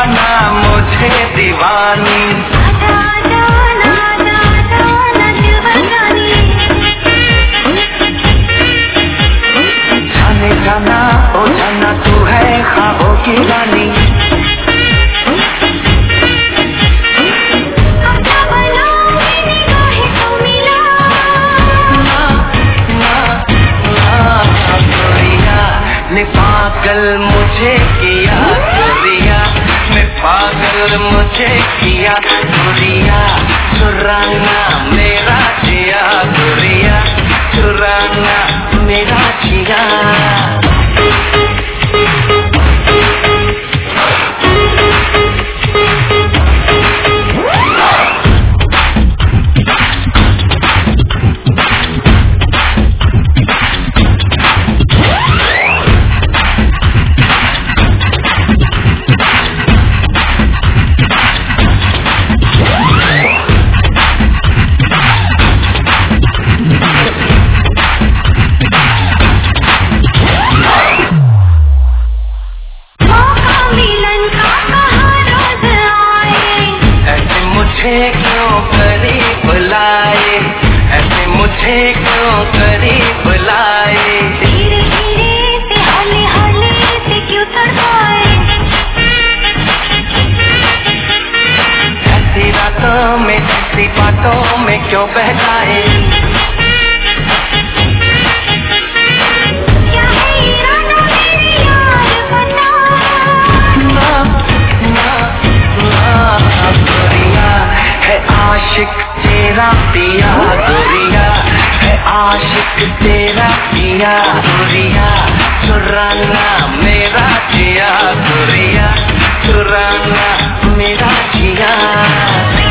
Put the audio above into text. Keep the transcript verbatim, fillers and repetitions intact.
बनाना मुझे दीवानी। जाने जाना ओ जाना तू है ख्वाबों की रानी। ने पागल मुझे किया गोरिया, ने पागल मुझे किया गोरिया, चुराना मेरा जिया गोरिया, चुराना मेरा जिया। मुझे क्यों करीब लाए, ऐसे मुझे क्यों करीब लाए। धीरे धीरे से हौले हौले से क्यों तड़पाए। ऐसी रातों में ऐसी बातों में क्यों बहकाए। क्या है इरादा मेरे यार बता। ना ना ना गोरिया है आशिक तेरा पिया गोरिया, है आशिक तेरा पिया गोरिया, चुराना मेरा जिया गोरिया, चुराना मेरा जिया।